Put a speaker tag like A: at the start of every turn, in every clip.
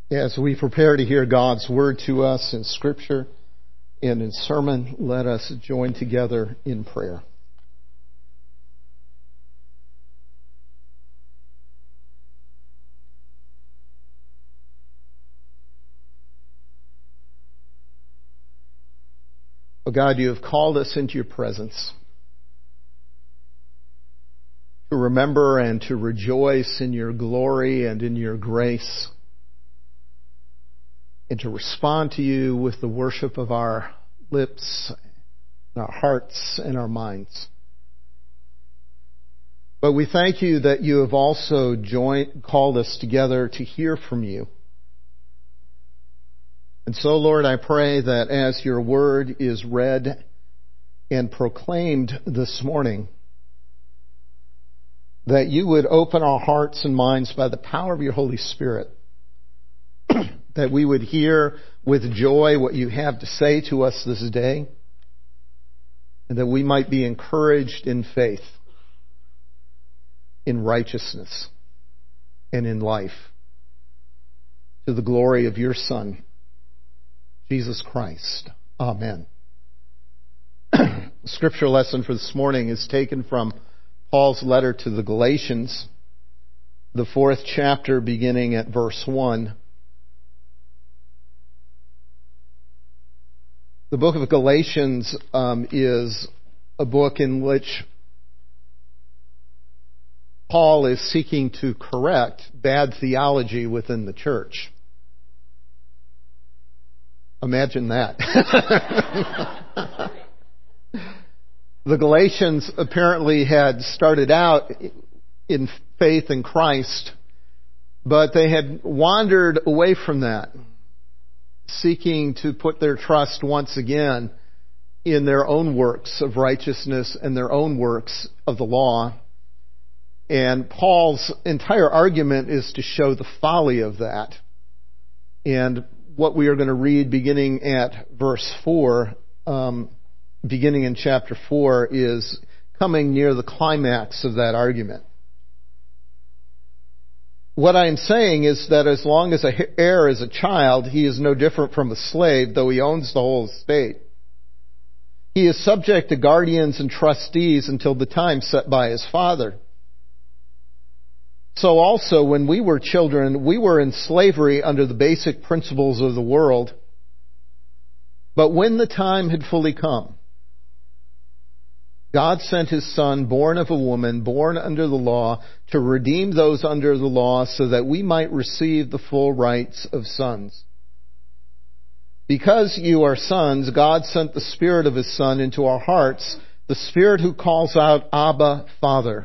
A: As we prepare to hear God's word to us in Scripture and in sermon, let us join together in prayer. Oh God, you have called us into your presence to remember and to rejoice in your glory and in your grace, and to respond to you with the worship of our lips, and our hearts, and our minds. But we thank you that you have also called us together to hear from you. And so, Lord, I pray that as your word is read and proclaimed this morning, that you would open our hearts and minds by the power of your Holy Spirit, that we would hear with joy what you have to say to us this day, and that we might be encouraged in faith, in righteousness, and in life, to the glory of your Son, Jesus Christ. Amen. The scripture lesson for this morning is taken from Paul's letter to the Galatians, the 4th chapter, beginning at verse 1. The book of Galatians is a book in which Paul is seeking to correct bad theology within the church. Imagine that. The Galatians apparently had started out in faith in Christ, but they had wandered away from that, seeking to put their trust once again in their own works of righteousness and their own works of the law. And Paul's entire argument is to show the folly of that. And what we are going to read beginning at verse 4, beginning in chapter 4, is coming near the climax of that argument. What I am saying is that as long as an heir is a child, he is no different from a slave, though he owns the whole estate. He is subject to guardians and trustees until the time set by his father. So also, when we were children, we were in slavery under the basic principles of the world. But when the time had fully come, God sent his Son, born of a woman, born under the law, to redeem those under the law so that we might receive the full rights of sons. Because you are sons, God sent the Spirit of his Son into our hearts, the Spirit who calls out, Abba, Father.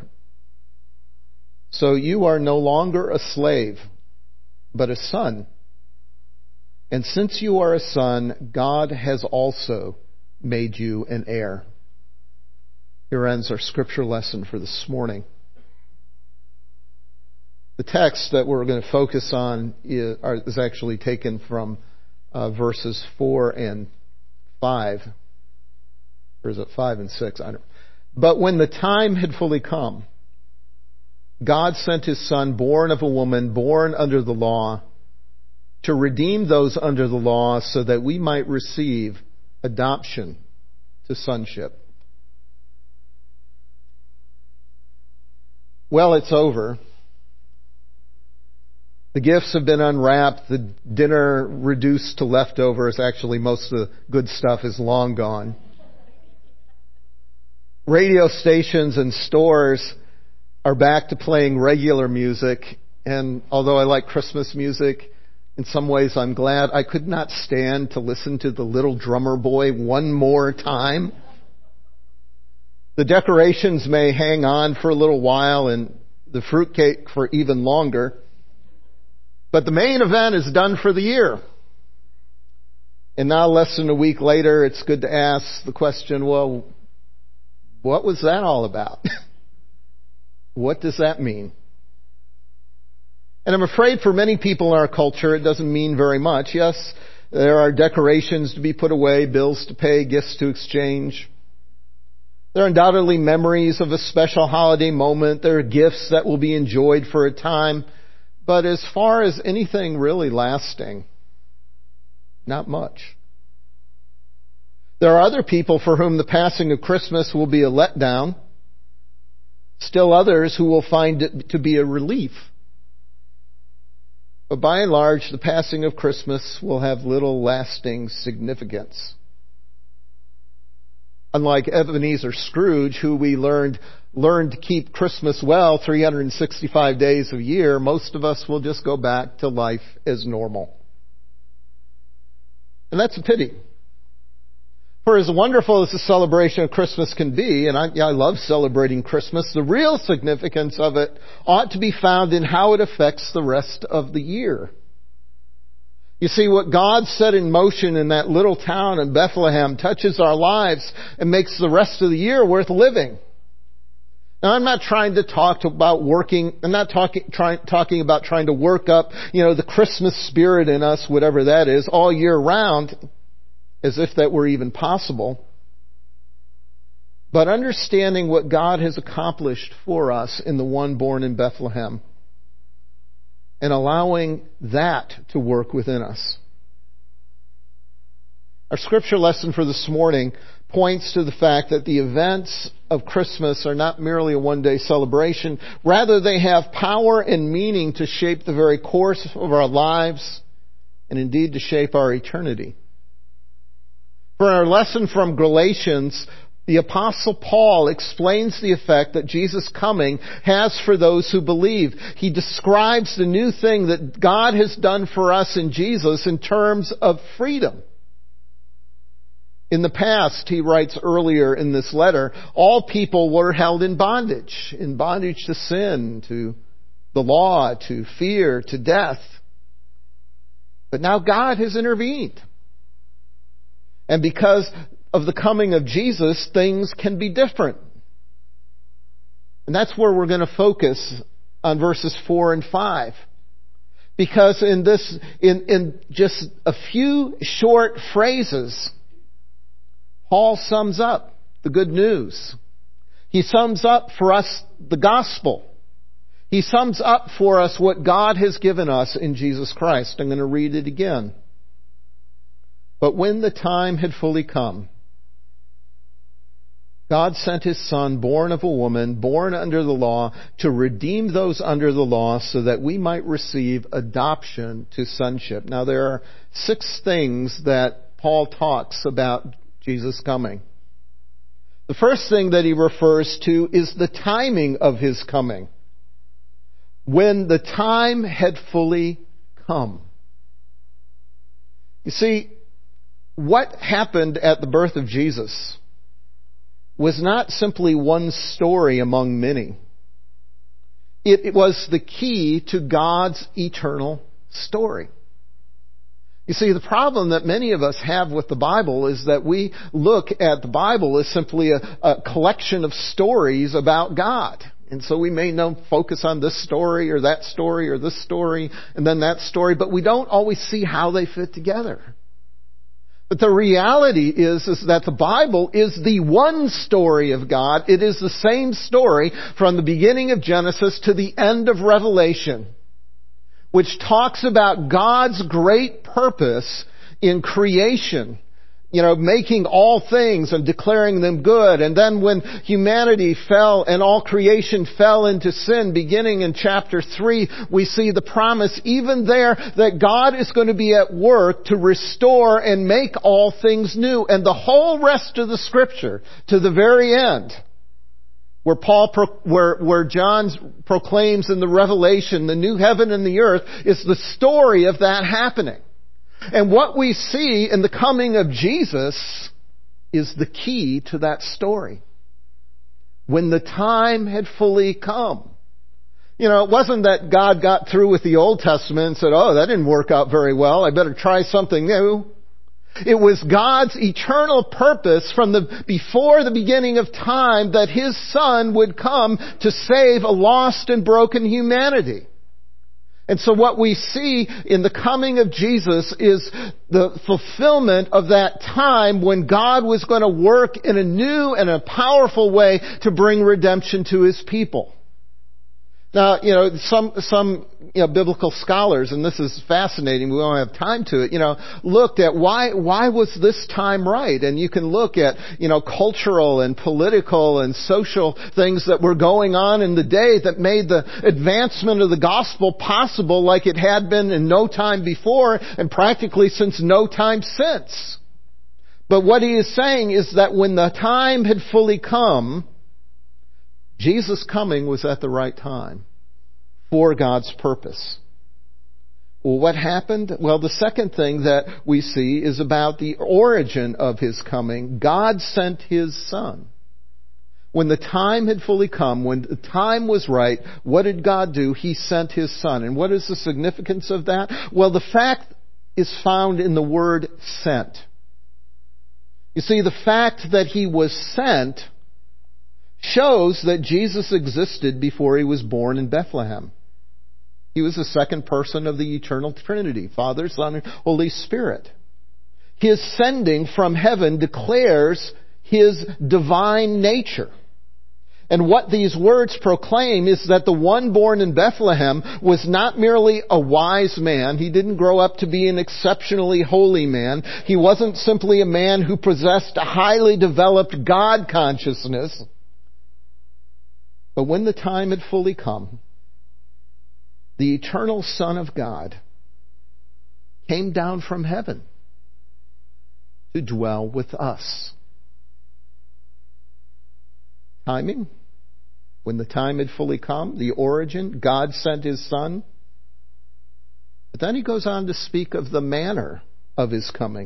A: So you are no longer a slave, but a son. And since you are a son, God has also made you an heir. Here ends our scripture lesson for this morning. The text that we're going to focus on is actually taken from verses 4 and 5. Or is it 5 and 6? I don't know. But when the time had fully come, God sent his Son, born of a woman, born under the law, to redeem those under the law so that we might receive adoption to sonship. Well, it's over. The gifts have been unwrapped, the dinner reduced to leftovers. Actually, most of the good stuff is long gone. Radio stations and stores are back to playing regular music, and although I like Christmas music, in some ways I'm glad. I could not stand to listen to the Little Drummer Boy one more time. The decorations may hang on for a little while and the fruitcake for even longer, but the main event is done for the year. And now, less than a week later, it's good to ask the question, well, what was that all about? What does that mean? And I'm afraid for many people in our culture, it doesn't mean very much. Yes, there are decorations to be put away, bills to pay, gifts to exchange. There are undoubtedly memories of a special holiday moment. There are gifts that will be enjoyed for a time. But as far as anything really lasting, not much. There are other people for whom the passing of Christmas will be a letdown. Still others who will find it to be a relief. But by and large, the passing of Christmas will have little lasting significance. Unlike Ebenezer Scrooge, who we learned to keep Christmas well 365 days a year, most of us will just go back to life as normal. And that's a pity. For as wonderful as the celebration of Christmas can be, and I love celebrating Christmas, the real significance of it ought to be found in how it affects the rest of the year. You see, what God set in motion in that little town in Bethlehem touches our lives and makes the rest of the year worth living. Now, I'm not trying to talk about working. I'm not talking about trying to work up, the Christmas spirit in us, whatever that is, all year round, as if that were even possible. But understanding what God has accomplished for us in the one born in Bethlehem, and allowing that to work within us. Our scripture lesson for this morning points to the fact that the events of Christmas are not merely a one-day celebration. Rather, they have power and meaning to shape the very course of our lives and indeed to shape our eternity. For our lesson from Galatians, the Apostle Paul explains the effect that Jesus' coming has for those who believe. He describes the new thing that God has done for us in Jesus in terms of freedom. In the past, he writes earlier in this letter, all people were held in bondage to sin, to the law, to fear, to death. But now God has intervened. And because of the coming of Jesus, things can be different. And that's where we're going to focus on verses 4 and 5. Because in just a few short phrases, Paul sums up the good news. He sums up for us the gospel. He sums up for us what God has given us in Jesus Christ. I'm going to read it again. But when the time had fully come, God sent His Son, born of a woman, born under the law, to redeem those under the law so that we might receive adoption to sonship. Now there are 6 things that Paul talks about Jesus coming. The first thing that he refers to is the timing of His coming. When the time had fully come. You see, what happened at the birth of Jesus was not simply one story among many. It was the key to God's eternal story. You see, the problem that many of us have with the Bible is that we look at the Bible as simply a collection of stories about God. And so we may focus on this story or that story or this story and then that story, but we don't always see how they fit together. But the reality is that the Bible is the one story of God. It is the same story from the beginning of Genesis to the end of Revelation, which talks about God's great purpose in creation, making all things and declaring them good. And then when humanity fell and all creation fell into sin, beginning in chapter 3, we see the promise even there that God is going to be at work to restore and make all things new. And the whole rest of the scripture, to the very end, where John proclaims in the Revelation the new heaven and the earth, is the story of that happening. And what we see in the coming of Jesus is the key to that story. When the time had fully come. It wasn't that God got through with the Old Testament and said, oh, that didn't work out very well, I better try something new. It was God's eternal purpose from before the beginning of time that His Son would come to save a lost and broken humanity. And so what we see in the coming of Jesus is the fulfillment of that time when God was going to work in a new and a powerful way to bring redemption to His people. Now, some biblical scholars, and this is fascinating, we won't have time to it, looked at why was this time right? And you can look at, cultural and political and social things that were going on in the day that made the advancement of the gospel possible like it had been in no time before and practically since no time since. But what he is saying is that when the time had fully come, Jesus' coming was at the right time for God's purpose. Well, what happened? Well, the second thing that we see is about the origin of His coming. God sent His Son. When the time had fully come, when the time was right, what did God do? He sent His Son. And what is the significance of that? Well, the fact is found in the word sent. You see, the fact that He was sent shows that Jesus existed before He was born in Bethlehem. He was the second person of the eternal Trinity, Father, Son, and Holy Spirit. His sending from heaven declares His divine nature. And what these words proclaim is that the one born in Bethlehem was not merely a wise man. He didn't grow up to be an exceptionally holy man. He wasn't simply a man who possessed a highly developed God consciousness. But when the time had fully come, the eternal Son of God came down from heaven to dwell with us. Timing, when the time had fully come, the origin, God sent His Son. But then he goes on to speak of the manner of His coming.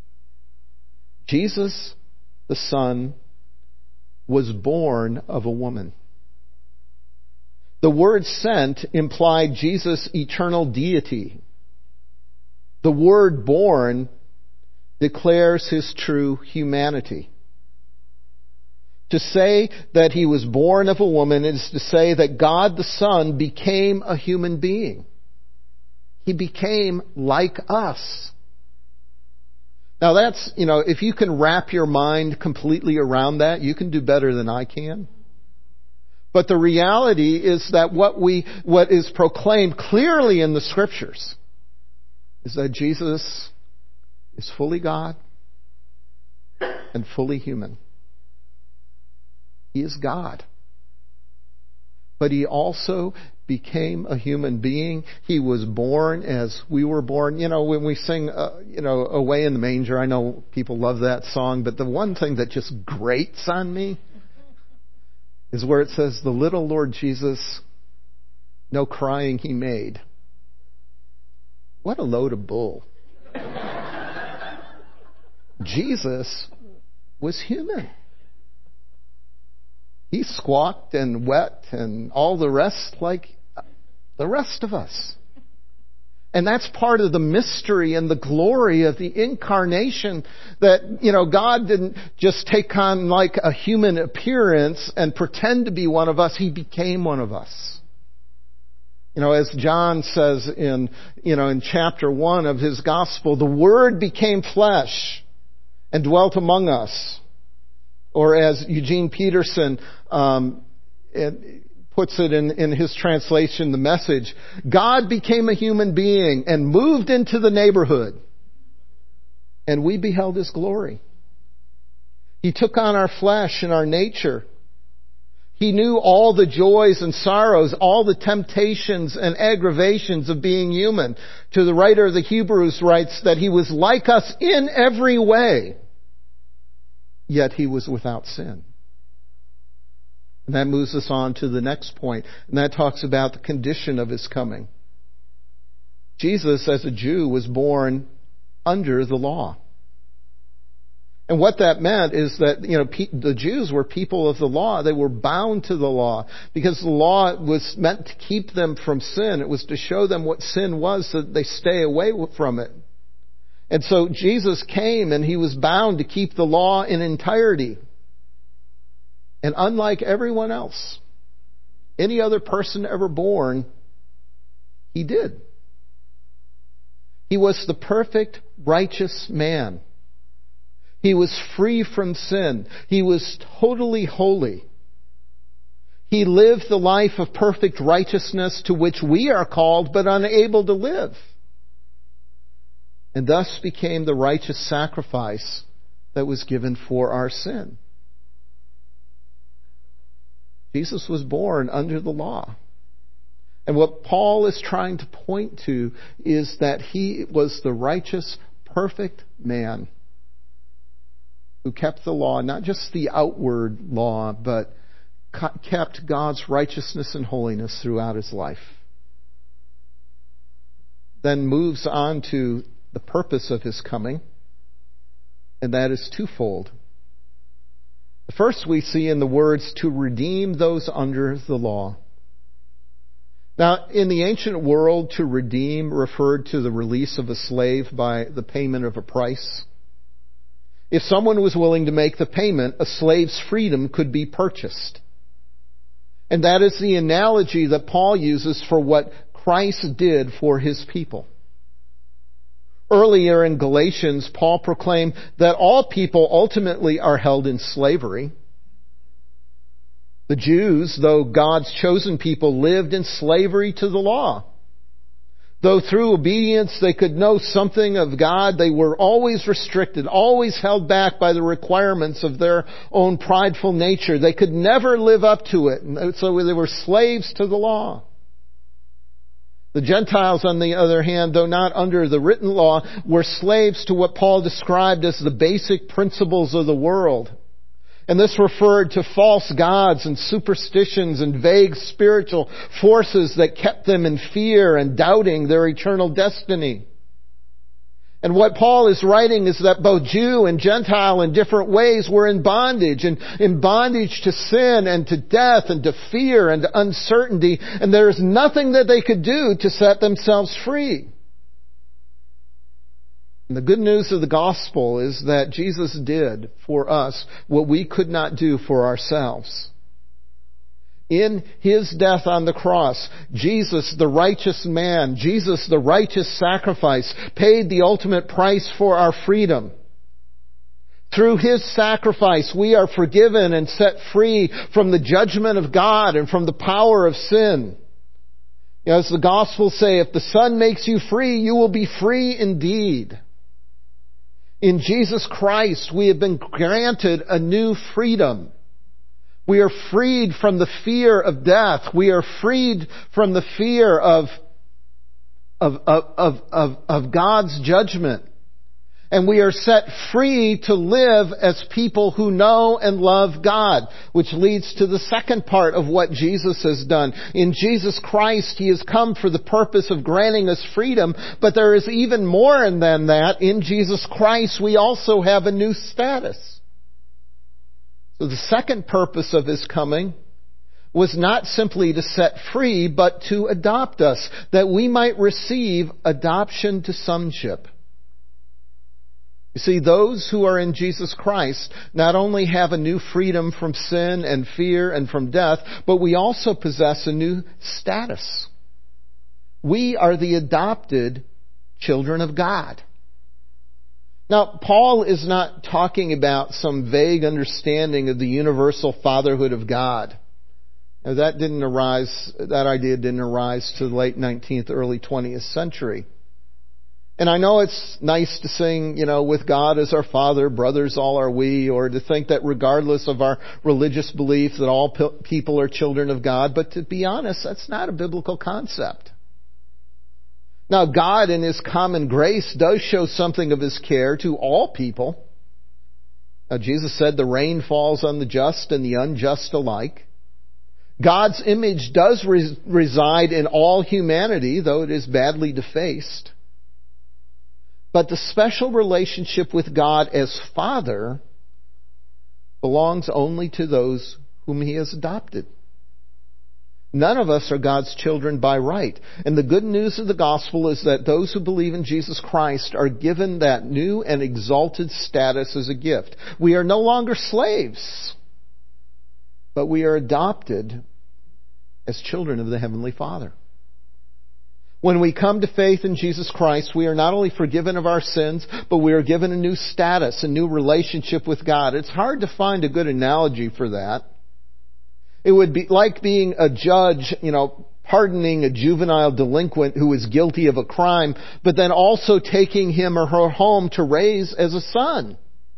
A: Jesus, the Son, was born of a woman. The word sent implied Jesus' eternal deity. The word born declares His true humanity. To say that He was born of a woman is to say that God the Son became a human being. He became like us. Now that's, if you can wrap your mind completely around that, you can do better than I can. But the reality is that what is proclaimed clearly in the Scriptures is that Jesus is fully God and fully human. He is God. But He also became a human being. He was born as we were born. When we sing, Away in the Manger, I know people love that song, but the one thing that just grates on me is where it says, the little Lord Jesus, no crying He made. What a load of bull. Jesus was human. He squawked and wept and all the rest like the rest of us. And that's part of the mystery and the glory of the incarnation that, God didn't just take on like a human appearance and pretend to be one of us. He became one of us. As John says in chapter 1 of his gospel, the Word became flesh and dwelt among us. Or as Eugene Peterson puts it in his translation, The Message, God became a human being and moved into the neighborhood, and we beheld His glory. He took on our flesh and our nature. He knew all the joys and sorrows, all the temptations and aggravations of being human. To the writer of the Hebrews writes that He was like us in every way, yet He was without sin. And that moves us on to the next point, and that talks about the condition of His coming. Jesus, as a Jew, was born under the law. And what that meant is that, the Jews were people of the law. They were bound to the law because the law was meant to keep them from sin. It was to show them what sin was so that they stay away from it. And so Jesus came and He was bound to keep the law in entirety. And unlike everyone else, any other person ever born, He did. He was the perfect, righteous man. He was free from sin. He was totally holy. He lived the life of perfect righteousness to which we are called but unable to live, and thus became the righteous sacrifice that was given for our sin. Jesus was born under the law. And what Paul is trying to point to is that he was the righteous, perfect man who kept the law, not just the outward law, but kept God's righteousness and holiness throughout his life. Then moves on to the purpose of his coming, and that is twofold. The first we see in the words, to redeem those under the law. Now, in the ancient world, to redeem referred to the release of a slave by the payment of a price. If someone was willing to make the payment, a slave's freedom could be purchased. And that is the analogy that Paul uses for what Christ did for his people. Earlier in Galatians, Paul proclaimed that all people ultimately are held in slavery. The Jews, though God's chosen people, lived in slavery to the law. Though through obedience they could know something of God, they were always restricted, always held back by the requirements of their own prideful nature. They could never live up to it, and so they were slaves to the law. The Gentiles, on the other hand, though not under the written law, were slaves to what Paul described as the basic principles of the world. And this referred to false gods and superstitions and vague spiritual forces that kept them in fear and doubting their eternal destiny. And what Paul is writing is that both Jew and Gentile in different ways were in bondage, and in bondage to sin and to death and to fear and to uncertainty, and there is nothing that they could do to set themselves free. And the good news of the gospel is that Jesus did for us what we could not do for ourselves. In his death on the cross, Jesus, the righteous man, Jesus, the righteous sacrifice, paid the ultimate price for our freedom. Through his sacrifice, we are forgiven and set free from the judgment of God and from the power of sin. As the Gospels say, if the Son makes you free, you will be free indeed. In Jesus Christ, we have been granted a new freedom. We are freed from the fear of death. We are freed from the fear of God's judgment. And we are set free to live as people who know and love God, which leads to the second part of what Jesus has done. In Jesus Christ, he has come for the purpose of granting us freedom, but there is even more than that. In Jesus Christ, we also have a new status. So the second purpose of his coming was not simply to set free, but to adopt us, that we might receive adoption to sonship. You see, those who are in Jesus Christ not only have a new freedom from sin and fear and from death, but we also possess a new status. We are the adopted children of God. Now, Paul is not talking about some vague understanding of the universal fatherhood of God. Now, that idea didn't arise to the late 19th, early 20th century. And I know it's nice to sing, with God as our Father, brothers all are we, or to think that regardless of our religious belief that all people are children of God. But to be honest, that's not a biblical concept. Now, God in his common grace does show something of his care to all people. Now, Jesus said the rain falls on the just and the unjust alike. God's image does reside in all humanity, though it is badly defaced. But the special relationship with God as Father belongs only to those whom he has adopted. None of us are God's children by right. And the good news of the gospel is that those who believe in Jesus Christ are given that new and exalted status as a gift. We are no longer slaves, but we are adopted as children of the Heavenly Father. When we come to faith in Jesus Christ, we are not only forgiven of our sins, but we are given a new status, a new relationship with God. It's hard to find a good analogy for that. It would be like being a judge, pardoning a juvenile delinquent who is guilty of a crime, but then also taking him or her home to raise as a son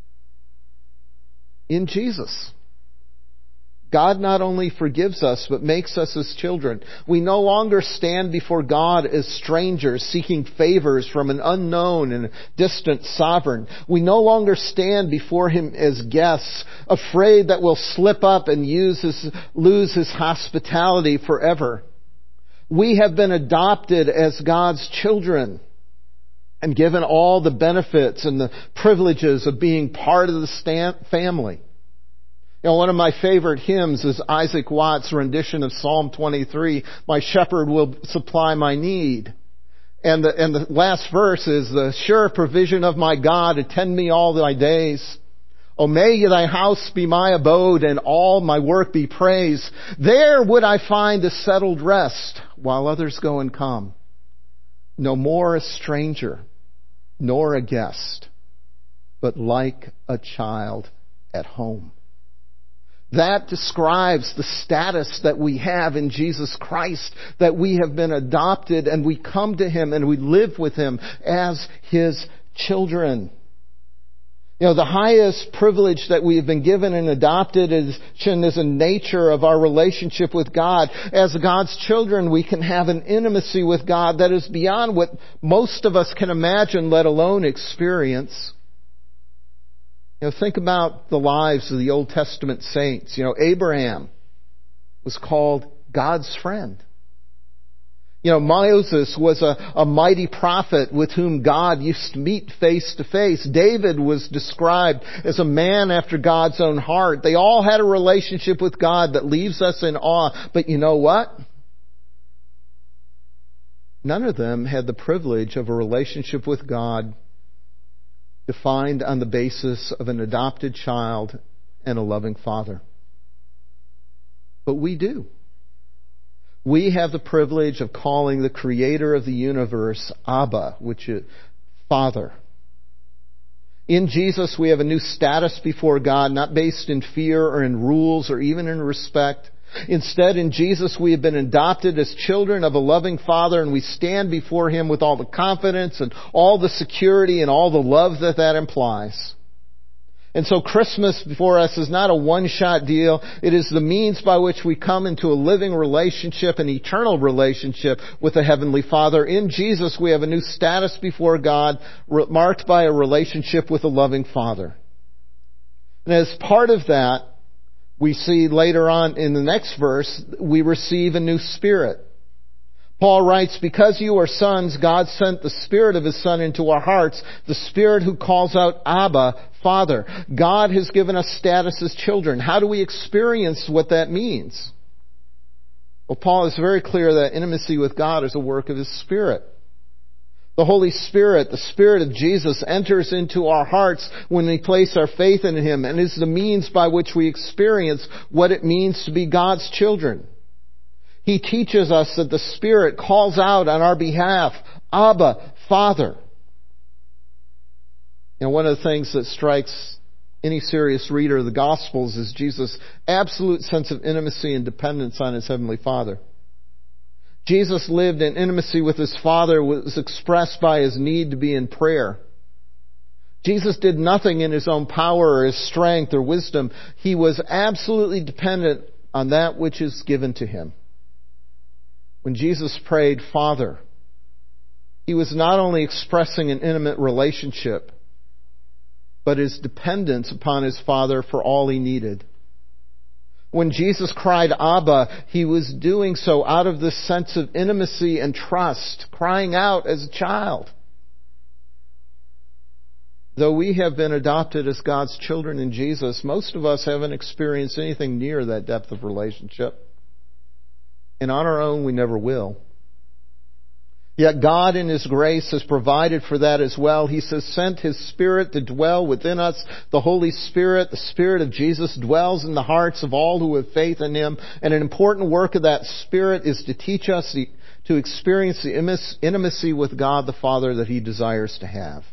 A: in Jesus. God not only forgives us, but makes us His children. We no longer stand before God as strangers seeking favors from an unknown and distant sovereign. We no longer stand before Him as guests, afraid that we'll slip up and lose His hospitality forever. We have been adopted as God's children and given all the benefits and the privileges of being part of the family. One of my favorite hymns is Isaac Watts' rendition of Psalm 23, "My shepherd will supply my need." And the last verse is, "The sure provision of my God attend me all thy days. O may thy house be my abode, and all my work be praise. There would I find a settled rest, while others go and come. No more a stranger, nor a guest, but like a child at home." That describes the status that we have in Jesus Christ, that we have been adopted and we come to Him and we live with Him as His children. The highest privilege that we have been given and adopted is a nature of our relationship with God. As God's children, we can have an intimacy with God that is beyond what most of us can imagine, let alone experience. Think about the lives of the Old Testament saints. Abraham was called God's friend. Moses was a mighty prophet with whom God used to meet face to face. David was described as a man after God's own heart. They all had a relationship with God that leaves us in awe. But you know what? None of them had the privilege of a relationship with God defined on the basis of an adopted child and a loving father. But we do. We have the privilege of calling the Creator of the universe Abba, which is Father. In Jesus, we have a new status before God, not based in fear or in rules or even in respect. Instead, in Jesus, we have been adopted as children of a loving Father, and we stand before Him with all the confidence and all the security and all the love that implies. And so Christmas before us is not a one-shot deal. It is the means by which we come into a living relationship, an eternal relationship with the Heavenly Father. In Jesus, we have a new status before God, marked by a relationship with a loving Father. And as part of that, we see later on in the next verse, we receive a new spirit. Paul writes, "Because you are sons, God sent the Spirit of His Son into our hearts, the Spirit who calls out, Abba, Father." God has given us status as children. How do we experience what that means? Well, Paul is very clear that intimacy with God is a work of His Spirit. The Holy Spirit, the Spirit of Jesus, enters into our hearts when we place our faith in Him and is the means by which we experience what it means to be God's children. He teaches us that the Spirit calls out on our behalf, Abba, Father. One of the things that strikes any serious reader of the Gospels is Jesus' absolute sense of intimacy and dependence on His Heavenly Father. Jesus lived in intimacy with His Father, was expressed by His need to be in prayer. Jesus did nothing in His own power or His strength or wisdom. He was absolutely dependent on that which is given to Him. When Jesus prayed, Father, He was not only expressing an intimate relationship, but His dependence upon His Father for all He needed. When Jesus cried, Abba, He was doing so out of this sense of intimacy and trust, crying out as a child. Though we have been adopted as God's children in Jesus, most of us haven't experienced anything near that depth of relationship. And on our own, we never will. Yet God in His grace has provided for that as well. He has sent His Spirit to dwell within us. The Holy Spirit, the Spirit of Jesus, dwells in the hearts of all who have faith in Him. And an important work of that Spirit is to teach us to experience the intimacy with God the Father that He desires to have.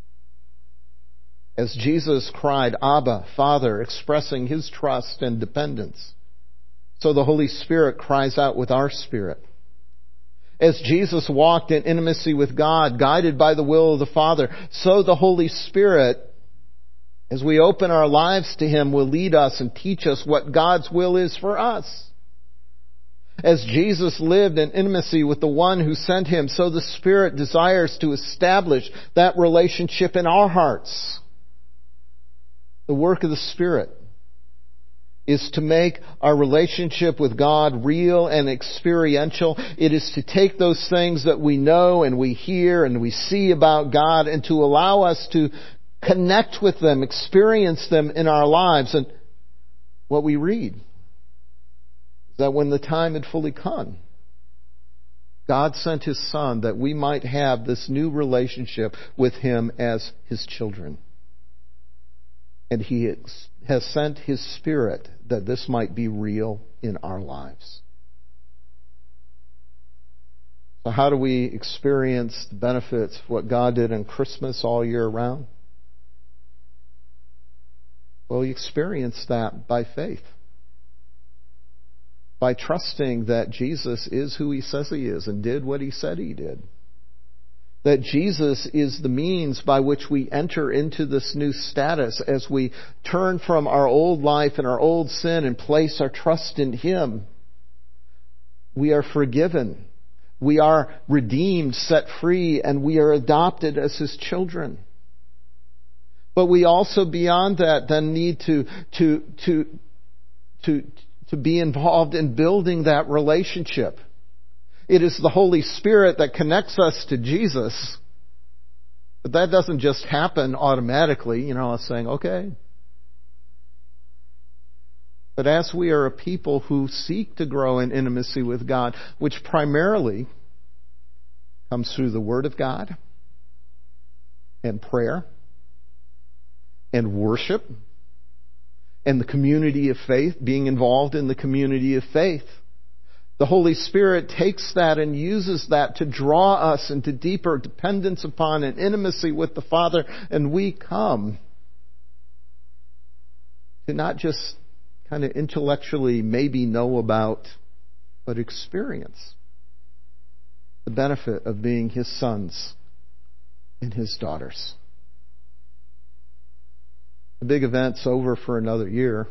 A: As Jesus cried, Abba, Father, expressing His trust and dependence, so the Holy Spirit cries out with our spirit. As Jesus walked in intimacy with God, guided by the will of the Father, so the Holy Spirit, as we open our lives to Him, will lead us and teach us what God's will is for us. As Jesus lived in intimacy with the one who sent Him, so the Spirit desires to establish that relationship in our hearts. The work of the Spirit is to make our relationship with God real and experiential. It is to take those things that we know and we hear and we see about God and to allow us to connect with them, experience them in our lives. And what we read is that when the time had fully come, God sent His Son that we might have this new relationship with Him as His children. And He has sent His Spirit that this might be real in our lives. So how do we experience the benefits of what God did in Christmas all year round? Well, you experience that by faith. By trusting that Jesus is who He says He is and did what He said He did. That Jesus is the means by which we enter into this new status as we turn from our old life and our old sin and place our trust in Him. We are forgiven. We are redeemed, set free, and we are adopted as His children. But we also, beyond that, then need to be involved in building that relationship. It is the Holy Spirit that connects us to Jesus. But that doesn't just happen automatically, saying, okay. But as we are a people who seek to grow in intimacy with God, which primarily comes through the Word of God and prayer and worship and the community of faith, being involved in the community of faith, the Holy Spirit takes that and uses that to draw us into deeper dependence upon and intimacy with the Father. And we come to not just kind of intellectually maybe know about, but experience the benefit of being His sons and His daughters. The big event's over for another year.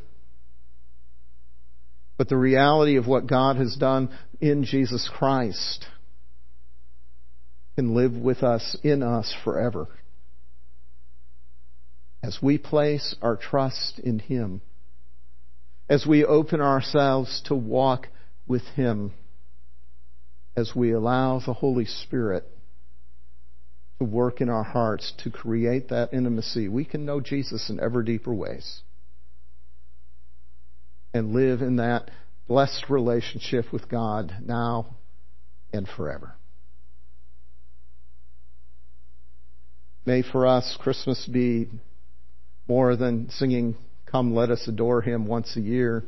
A: But the reality of what God has done in Jesus Christ can live with us, in us forever. As we place our trust in Him, as we open ourselves to walk with Him, as we allow the Holy Spirit to work in our hearts to create that intimacy, we can know Jesus in ever deeper ways and live in that blessed relationship with God now and forever. May for us Christmas be more than singing, "Come, let us adore Him" once a year.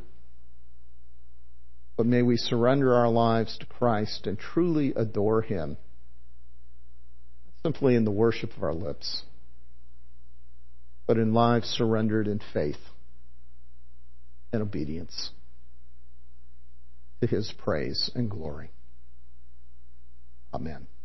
A: But may we surrender our lives to Christ and truly adore Him, not simply in the worship of our lips, but in lives surrendered in faith and obedience to His praise and glory. Amen.